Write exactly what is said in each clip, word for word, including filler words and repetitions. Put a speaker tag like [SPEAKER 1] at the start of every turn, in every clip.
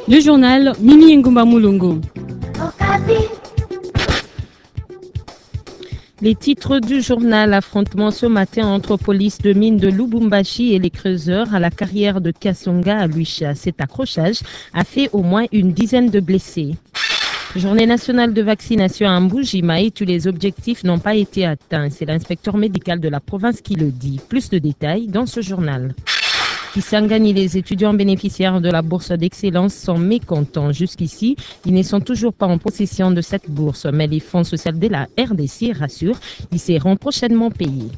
[SPEAKER 1] Le journal Mimi Ngumba Mulungu. Les titres du journal: affrontement ce matin entre police de mine de Lubumbashi et les creuseurs à la carrière de Kasonga à Luisha. Cet accrochage a fait au moins une dizaine de blessés. Journée nationale de vaccination à Mbuji-Mayi, tous les objectifs n'ont pas été atteints. C'est l'inspecteur médical de la province qui le dit. Plus de détails dans ce journal. Kisangani, les étudiants bénéficiaires de la bourse d'excellence sont mécontents. Jusqu'ici, ils ne sont toujours pas en possession de cette bourse, mais les fonds sociaux de la R D C rassurent, ils seront prochainement payés.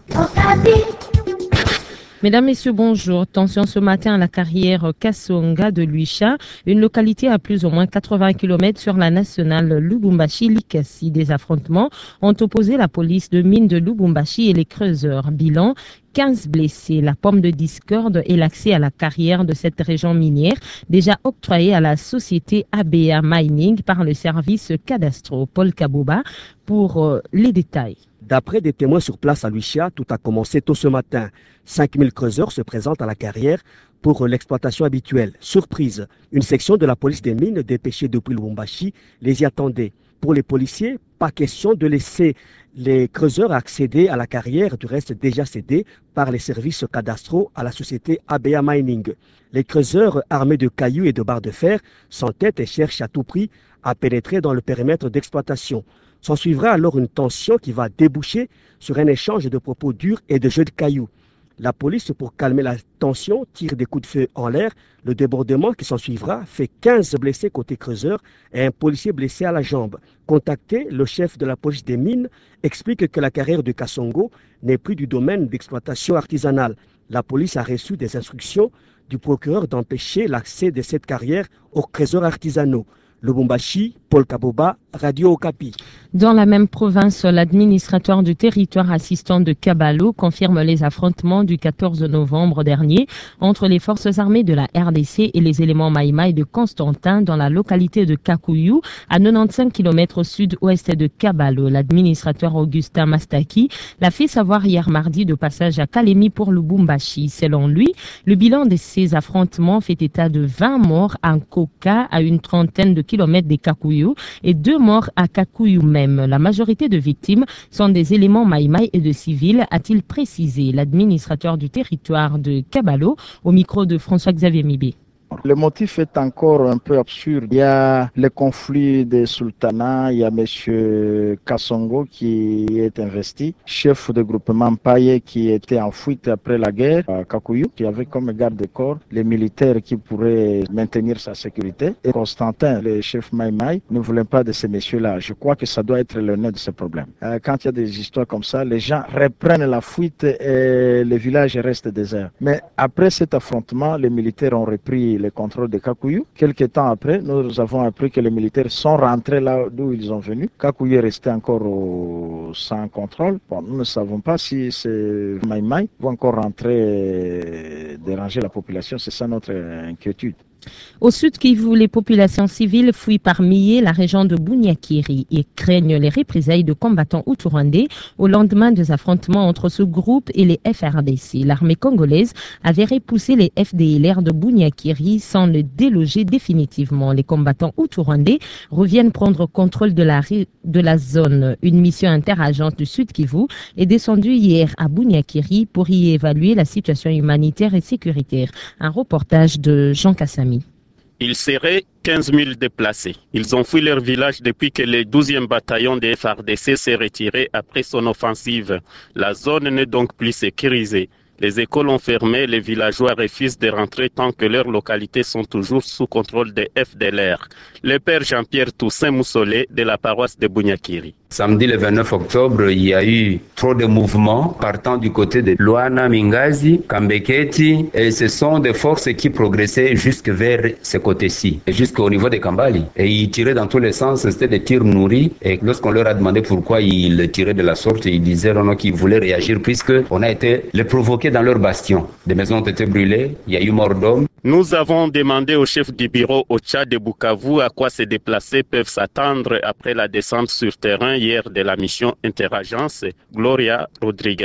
[SPEAKER 1] Mesdames, Messieurs, bonjour. Tension ce matin à la carrière Kasonga de Luisha, une localité à plus ou moins quatre-vingts kilomètres sur la nationale Lubumbashi-Likasi. Des affrontements ont opposé la police de mine de Lubumbashi et les creuseurs. Bilan: quinze blessés. La pomme de discorde est l'accès à la carrière de cette région minière, déjà octroyée à la société A B A Mining par le service Cadastro. Paul Kaboba pour euh, les détails.
[SPEAKER 2] D'après des témoins sur place à Luisha, tout a commencé tôt ce matin. cinq mille creuseurs se présentent à la carrière pour l'exploitation habituelle. Surprise, une section de la police des mines dépêchée depuis Lubumbashi les y attendait. Pour les policiers, pas question de laisser les creuseurs accéder à la carrière, du reste déjà cédée par les services Cadastro à la société A B A Mining. Les creuseurs, armés de cailloux et de barres de fer, s'entêtent et cherchent à tout prix à pénétrer dans le périmètre d'exploitation. S'en suivra alors une tension qui va déboucher sur un échange de propos durs et de jeux de cailloux. La police, pour calmer la tension, tire des coups de feu en l'air. Le débordement qui s'en suivra fait quinze blessés côté creuseur et un policier blessé à la jambe. Contacté, le chef de la police des mines explique que la carrière de Kasongo n'est plus du domaine d'exploitation artisanale. La police a reçu des instructions du procureur d'empêcher l'accès de cette carrière aux creuseurs artisanaux. Lubumbashi, Paul Kaboba, Radio Okapi.
[SPEAKER 1] Dans la même province, l'administrateur du territoire assistant de Kabalo confirme les affrontements du quatorze novembre dernier entre les forces armées de la R D C et les éléments Maïmaï de Constantin dans la localité de Kakuyu, à quatre-vingt-quinze kilomètres au sud-ouest de Kabalo. L'administrateur Augustin Mastaki l'a fait savoir hier mardi de passage à Kalemi pour Lubumbashi. Selon lui, le bilan de ces affrontements fait état de vingt morts en Koka, à une trentaine de kilomètres de Kakuyu, et deux morts à Kakuyu même. La majorité de victimes sont des éléments Maïmaï et de civils, a-t-il précisé l'administrateur du territoire de Kabalo au micro de François-Xavier Mibé.
[SPEAKER 3] Le motif est encore un peu absurde. Il y a le conflit des sultanats, il y a M. Kasongo qui est investi, chef de groupement Paye qui était en fuite après la guerre à Kakuyu, qui avait comme garde-corps les militaires qui pourraient maintenir sa sécurité. Et Constantin, le chef Maïmaï, ne voulait pas de ces messieurs-là. Je crois que ça doit être le nœud de ce problème. Euh, quand il y a des histoires comme ça, les gens reprennent la fuite et le village reste désert. Mais après cet affrontement, les militaires ont repris le contrôle de Kakuyu. Quelques temps après, nous avons appris que les militaires sont rentrés là d'où ils ont venu. Kakuyu est resté encore au... sans contrôle. Bon, nous ne savons pas si ces Maïmaï vont encore rentrer et déranger la population. C'est ça notre inquiétude.
[SPEAKER 1] Au sud Kivu, les populations civiles fuient par milliers la région de Bunyakiri et craignent les représailles de combattants hutu-rwandais au lendemain des affrontements entre ce groupe et les F R D C. L'armée congolaise avait repoussé les F D L R de Bunyakiri sans les déloger définitivement. Les combattants hutu-rwandais reviennent prendre contrôle de la, de la zone. Une mission interagente du sud Kivu est descendue hier à Bunyakiri pour y évaluer la situation humanitaire et sécuritaire. Un reportage de Jean Kassami.
[SPEAKER 4] Il serait quinze mille déplacés. Ils ont fui leur village depuis que le douzième bataillon des F R D C s'est retiré après son offensive. La zone n'est donc plus sécurisée. Les écoles ont fermé, les villageois refusent de rentrer tant que leurs localités sont toujours sous contrôle des F D L R. Le père Jean-Pierre Toussaint Moussolé de la paroisse de Bunyakiri.
[SPEAKER 5] Samedi le vingt-neuf octobre, il y a eu trop de mouvements partant du côté de Luana, Mingazi, Kambeketi, et ce sont des forces qui progressaient jusque vers ce côté-ci, jusqu'au niveau de Kambali. Et ils tiraient dans tous les sens, c'était des tirs nourris, et lorsqu'on leur a demandé pourquoi ils tiraient de la sorte, ils disaient non, non, qu'ils voulaient réagir puisqu'on a été les provoquer dans leur bastion. Des maisons ont été brûlées, il y a eu mort d'hommes.
[SPEAKER 4] Nous avons demandé au chef du bureau au Tchad de Bukavu à quoi ces déplacés peuvent s'attendre après la descente sur terrain hier de la mission Interagence, Gloria Rodriguez.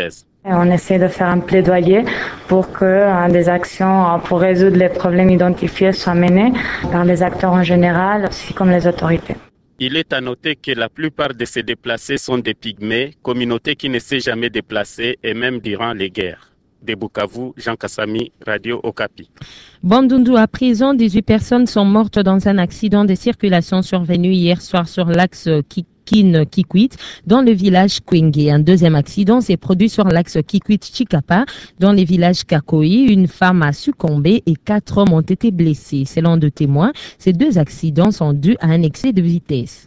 [SPEAKER 6] On essaie de faire un plaidoyer pour que euh, des actions euh, pour résoudre les problèmes identifiés soient menées par les acteurs en général, ainsi comme les autorités.
[SPEAKER 4] Il est à noter que la plupart de ces déplacés sont des pygmées, communauté qui ne s'est jamais déplacée et même durant les guerres. De Bukavu, Jean Kassami, Radio Okapi.
[SPEAKER 1] Bandundu à prison, dix-huit personnes sont mortes dans un accident de circulation survenu hier soir sur l'axe Kin Kikwit dans le village Kwenge. Un deuxième accident s'est produit sur l'axe Kikwit-Chikapa dans le village Kakoi. Une femme a succombé et quatre hommes ont été blessés. Selon deux témoins, ces deux accidents sont dus à un excès de vitesse.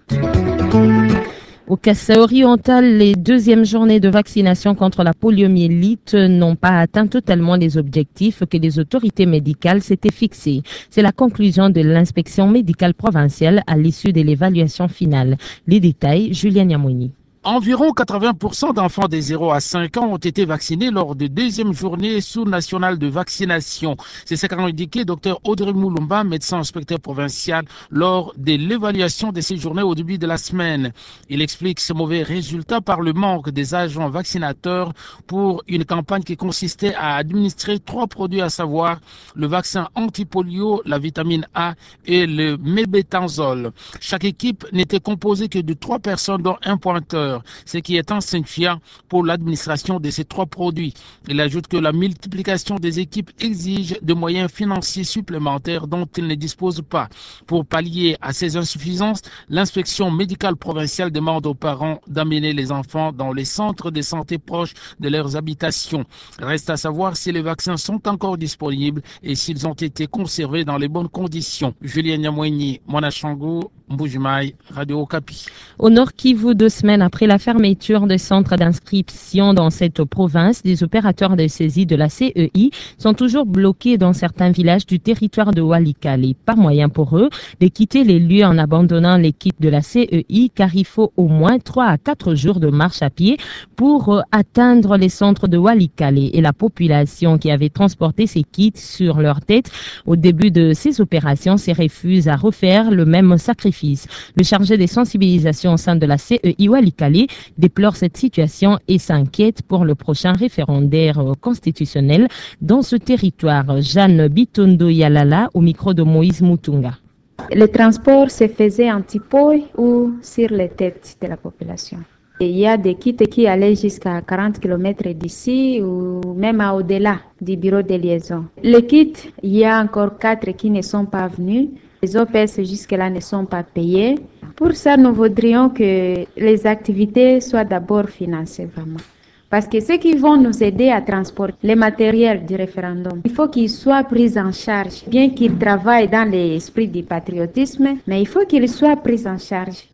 [SPEAKER 1] Au Kassai oriental, les deuxièmes journées de vaccination contre la poliomyélite n'ont pas atteint totalement les objectifs que les autorités médicales s'étaient fixés. C'est la conclusion de l'inspection médicale provinciale à l'issue de l'évaluation finale. Les détails, Julien Niamouni.
[SPEAKER 7] Environ quatre-vingts pour cent d'enfants de zéro à cinq ans ont été vaccinés lors de deuxième journée sous-nationale de vaccination. C'est ce qu'a indiqué Dr Audrey Moulumba, médecin inspecteur provincial, lors de l'évaluation de ces journées au début de la semaine. Il explique ce mauvais résultat par le manque des agents vaccinateurs pour une campagne qui consistait à administrer trois produits, à savoir le vaccin anti-polio, la vitamine A et le mébétanzole. Chaque équipe n'était composée que de trois personnes, dont un pointeur, ce qui est insignifiant pour l'administration de ces trois produits. Il ajoute que la multiplication des équipes exige des moyens financiers supplémentaires dont ils ne disposent pas. Pour pallier à ces insuffisances, l'inspection médicale provinciale demande aux parents d'amener les enfants dans les centres de santé proches de leurs habitations. Reste à savoir si les vaccins sont encore disponibles et s'ils ont été conservés dans les bonnes conditions. Julien Niamouini, Monachango, Mbujimaï, Radio Okapi.
[SPEAKER 1] Au Nord Kivu, deux semaines après la fermeture des centres d'inscription dans cette province, les opérateurs de saisie de la C E I sont toujours bloqués dans certains villages du territoire de Walikale. Pas moyen pour eux de quitter les lieux en abandonnant les kits de la C E I, car il faut au moins trois à quatre jours de marche à pied pour atteindre les centres de Walikale. Et la population qui avait transporté ces kits sur leur tête au début de ces opérations se refuse à refaire le même sacrifice. Le chargé des sensibilisations au sein de la C E I Walikale déplore cette situation et s'inquiète pour le prochain référendaire constitutionnel dans ce territoire. Jeanne Bitondo Yalala au micro de Moïse Moutunga.
[SPEAKER 8] Le transport se faisait en tipoy ou sur les têtes de la population. Et il y a des kits qui allaient jusqu'à quarante kilomètres d'ici ou même au-delà du bureau de liaison. Les kits, il y a encore quatre qui ne sont pas venus. Les O P S jusque-là ne sont pas payés. Pour ça, nous voudrions que les activités soient d'abord financées vraiment. Parce que ceux qui vont nous aider à transporter les matériels du référendum, il faut qu'ils soient pris en charge. Bien qu'ils travaillent dans l'esprit du patriotisme, mais il faut qu'ils soient pris en charge.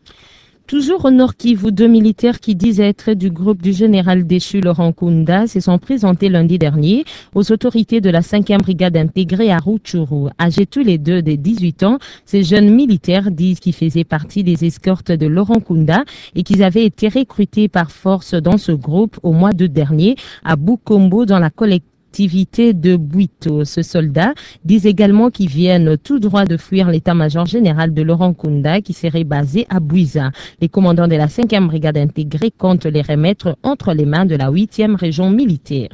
[SPEAKER 1] Toujours au Nord Kivu, deux militaires qui disent être du groupe du général déchu Laurent Nkunda se sont présentés lundi dernier aux autorités de la cinquième brigade intégrée à Rutshuru. Âgés tous les deux de dix-huit ans, ces jeunes militaires disent qu'ils faisaient partie des escortes de Laurent Nkunda et qu'ils avaient été recrutés par force dans ce groupe au mois d'août dernier à Bukombo dans la collectivité de Bwito. Ce soldat disent également qu'ils viennent tout droit de fuir l'état-major général de Laurent Nkunda qui serait basé à Bwiza. Les commandants de la cinquième brigade intégrée comptent les remettre entre les mains de la huitième région militaire.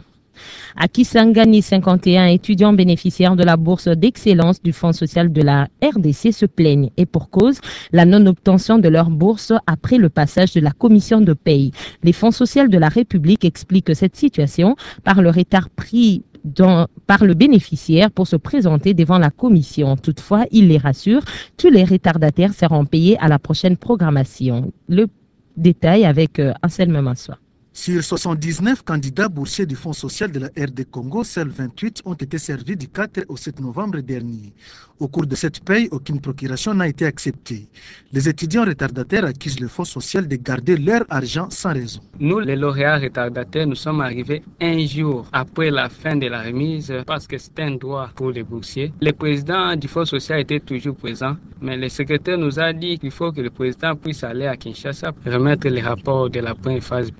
[SPEAKER 1] À Kisangani, cinquante et un étudiants bénéficiaires de la bourse d'excellence du Fonds social de la R D C se plaignent et pour cause, la non-obtention de leur bourse après le passage de la commission de paye. Les Fonds sociaux de la République expliquent cette situation par le retard pris Dans, par le bénéficiaire pour se présenter devant la commission. Toutefois, il les rassure, tous les retardataires seront payés à la prochaine programmation. Le détail avec euh, Anselme Massoua.
[SPEAKER 9] Sur soixante-dix-neuf candidats boursiers du Fonds social de la R D Congo, seuls vingt-huit ont été servis du quatre au sept novembre dernier. Au cours de cette paye, aucune procuration n'a été acceptée. Les étudiants retardataires accusent le Fonds social de garder leur argent sans raison.
[SPEAKER 10] Nous, les lauréats retardataires, nous sommes arrivés un jour après la fin de la remise parce que c'est un droit pour les boursiers. Le président du Fonds social était toujours présent, mais le secrétaire nous a dit qu'il faut que le président puisse aller à Kinshasa remettre les rapports de la première phase. Mais cinq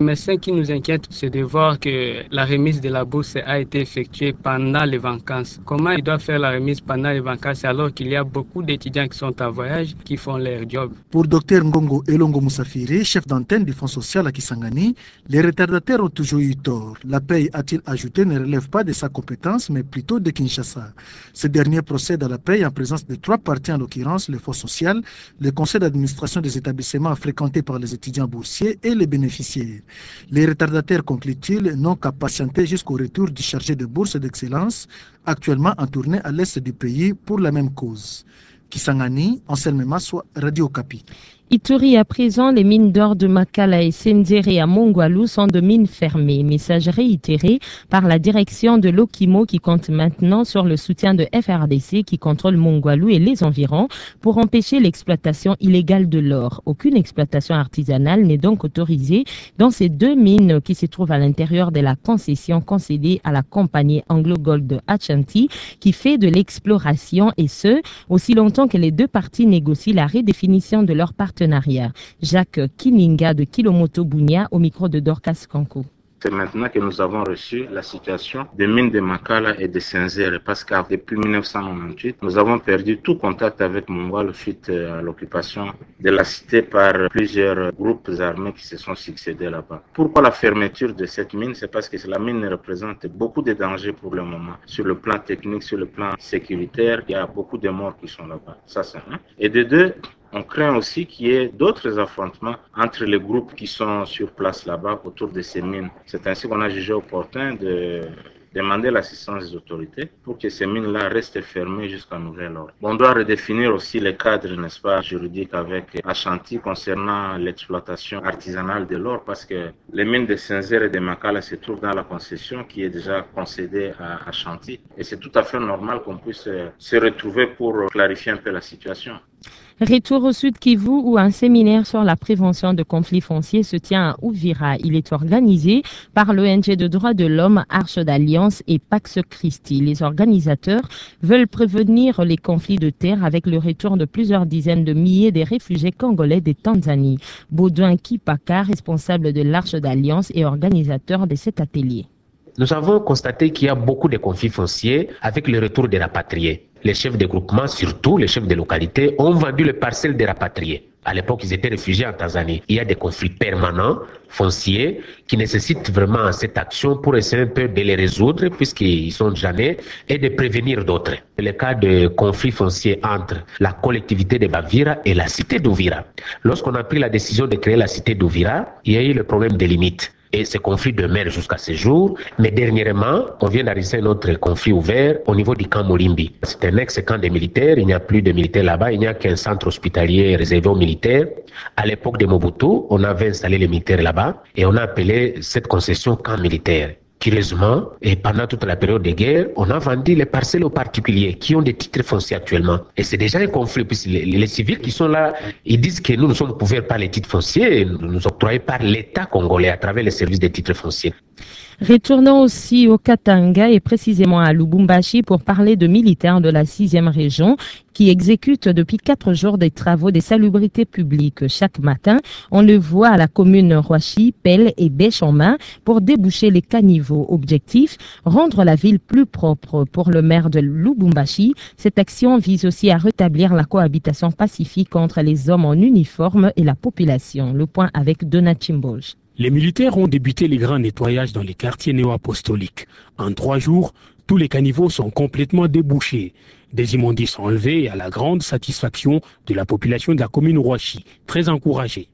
[SPEAKER 10] qui nous inquiète, c'est de voir que la remise de la bourse a été effectuée pendant les vacances. Comment ils doivent faire la remise pendant les vacances alors qu'il y a beaucoup d'étudiants qui sont en voyage, qui font leur job?
[SPEAKER 9] Pour Dr Ngongo Elongo Moussafiri, chef d'antenne du Fonds social à Kisangani, les retardataires ont toujours eu tort. La paye, a-t-il ajouté, ne relève pas de sa compétence, mais plutôt de Kinshasa. Ce dernier procède à la paye en présence de trois parties, en l'occurrence le Fonds social, le conseil d'administration des établissements fréquentés par les étudiants boursiers et les bénéficiaires. Les retardataires, conclut-il, n'ont qu'à patienter jusqu'au retour du chargé de bourse d'excellence, actuellement en tournée à l'est du pays pour la même cause. Kisangani, Anselme Maswa, Radio Okapi.
[SPEAKER 1] Ituri à présent, les mines d'or de Makala et Sendéré à Mongwalu sont de mines fermées. Message réitéré par la direction de l'Okimo qui compte maintenant sur le soutien de F R D C qui contrôle Mongwalu et les environs pour empêcher l'exploitation illégale de l'or. Aucune exploitation artisanale n'est donc autorisée dans ces deux mines qui se trouvent à l'intérieur de la concession concédée à la compagnie Anglo Gold de Achanti qui fait de l'exploration et ce, aussi longtemps que les deux parties négocient la redéfinition de leur partenariat. Jacques Kininga de Kilomoto Bunia au micro de Dorcas Kanko.
[SPEAKER 11] C'est maintenant que nous avons reçu la situation des mines de Makala et de Senzere parce que depuis mille neuf cent quatre-vingt-dix-huit, nous avons perdu tout contact avec Mongwalu suite à l'occupation de la cité par plusieurs groupes armés qui se sont succédés là-bas. Pourquoi la fermeture de cette mine? C'est parce que la mine représente beaucoup de dangers pour le moment. Sur le plan technique, sur le plan sécuritaire, il y a beaucoup de morts qui sont là-bas. Ça, c'est un. Et de deux, on craint aussi qu'il y ait d'autres affrontements entre les groupes qui sont sur place là-bas autour de ces mines. C'est ainsi qu'on a jugé opportun de demander l'assistance des autorités pour que ces mines-là restent fermées jusqu'à nouvel ordre. On doit redéfinir aussi les cadres, n'est-ce pas, juridiques avec Achanti concernant l'exploitation artisanale de l'or parce que les mines de Senzere et de Makala se trouvent dans la concession qui est déjà concédée à Achanti. Et c'est tout à fait normal qu'on puisse se retrouver pour clarifier un peu la situation.
[SPEAKER 1] Retour au Sud Kivu où un séminaire sur la prévention de conflits fonciers se tient à Uvira. Il est organisé par l'O N G de droits de l'homme Arche d'Alliance et Pax Christi. Les organisateurs veulent prévenir les conflits de terre avec le retour de plusieurs dizaines de milliers de réfugiés congolais de Tanzanie. Baudouin Kipaka, responsable de l'Arche d'Alliance et organisateur de cet atelier.
[SPEAKER 12] Nous avons constaté qu'il y a beaucoup de conflits fonciers avec le retour des rapatriés. Les chefs de groupement, surtout les chefs de localité, ont vendu les parcelles des rapatriés. À l'époque, ils étaient réfugiés en Tanzanie. Il y a des conflits permanents, fonciers, qui nécessitent vraiment cette action pour essayer un peu de les résoudre, puisqu'ils sont jamais, et de prévenir d'autres. Le cas de conflits fonciers entre la collectivité de Bavira et la cité d'Uvira. Lorsqu'on a pris la décision de créer la cité d'Uvira, il y a eu le problème des limites. Et ce conflit demeure jusqu'à ce jour. Mais dernièrement, on vient d'arriver un autre conflit ouvert au niveau du camp Molimbi. C'est un ex-camp des militaires. Il n'y a plus de militaires là-bas. Il n'y a qu'un centre hospitalier réservé aux militaires. À l'époque de Mobutu, on avait installé les militaires là-bas et on a appelé cette concession camp militaire. Curieusement, et pendant toute la période de guerre, on a vendu les parcelles aux particuliers qui ont des titres fonciers actuellement. Et c'est déjà un conflit, puisque les, les civils qui sont là, ils disent que nous ne sommes couverts par les titres fonciers, nous nous octroyés par l'État congolais à travers les services des titres fonciers.
[SPEAKER 1] Retournons aussi au Katanga et précisément à Lubumbashi pour parler de militaires de la sixième région qui exécutent depuis quatre jours des travaux de salubrité publique. Chaque matin, on le voit à la commune Roachi, pelle et bêche en main pour déboucher les caniveaux. Objectif, rendre la ville plus propre. Pour le maire de Lubumbashi, cette action vise aussi à rétablir la cohabitation pacifique entre les hommes en uniforme et la population. Le point avec Donat Chimbolge.
[SPEAKER 13] Les militaires ont débuté les grands nettoyages dans les quartiers néo-apostoliques. En trois jours, tous les caniveaux sont complètement débouchés. Des immondices enlevés à la grande satisfaction de la population de la commune Roachi, très encouragée.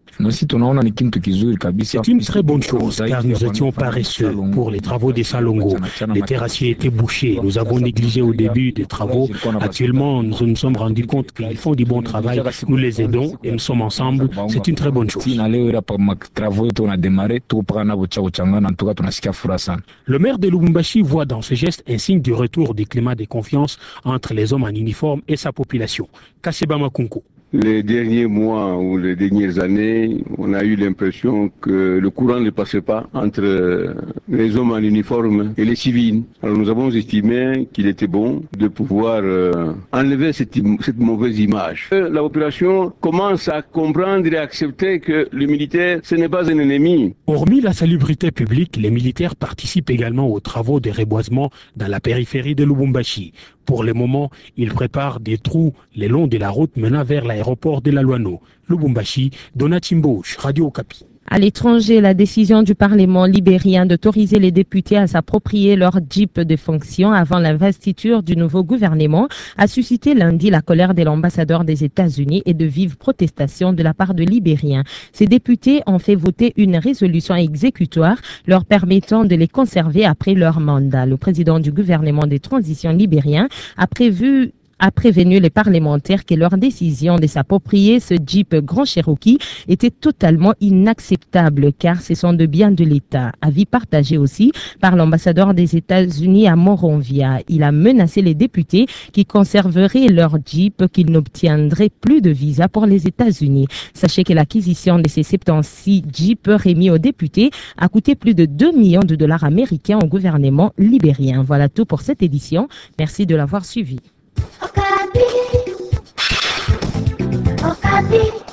[SPEAKER 13] C'est une très bonne chose car nous étions paresseux pour les travaux des Salongo. Les terrassiers étaient bouchés. Nous avons négligé au début des travaux. Actuellement, nous nous sommes rendus compte qu'ils font du bon travail. Nous les aidons et nous sommes ensemble. C'est une très bonne chose. Le maire de Lubumbashi voit dans ce geste un signe du retour du climat de confiance entre les hommes en uniforme et sa population. Kaseba Makunko.
[SPEAKER 14] les derniers mois ou les dernières années, on a eu l'impression que le courant ne passait pas entre les hommes en uniforme et les civils. Alors nous avons estimé qu'il était bon de pouvoir euh, enlever cette, cette mauvaise image. La population commence à comprendre et à accepter que le militaire, ce n'est pas un ennemi.
[SPEAKER 13] Hormis la salubrité publique, les militaires participent également aux travaux de reboisement dans la périphérie de Lubumbashi. Pour le moment, ils préparent des trous le long de la route menant vers l'aéroport de la Luano. Lubumbashi, Donatimbo, Radio Okapi.
[SPEAKER 1] À l'étranger, la décision du Parlement libérien d'autoriser les députés à s'approprier leur jeep de fonction avant l'investiture du nouveau gouvernement a suscité lundi la colère de l'ambassadeur des États-Unis et de vives protestations de la part de Libériens. Ces députés ont fait voter une résolution exécutoire leur permettant de les conserver après leur mandat. Le président du gouvernement de transition libérien a prévu a prévenu les parlementaires que leur décision de s'approprier ce Jeep Grand Cherokee était totalement inacceptable car ce sont de biens de l'État. Avis partagé aussi par l'ambassadeur des États-Unis à Monrovia. Il a menacé les députés qui conserveraient leur Jeep qu'ils n'obtiendraient plus de visa pour les États-Unis. Sachez que l'acquisition de ces soixante-six Jeeps remis aux députés a coûté plus de deux millions de dollars américains au gouvernement libérien. Voilà tout pour cette édition. Merci de l'avoir suivi. Okapi. Okapi.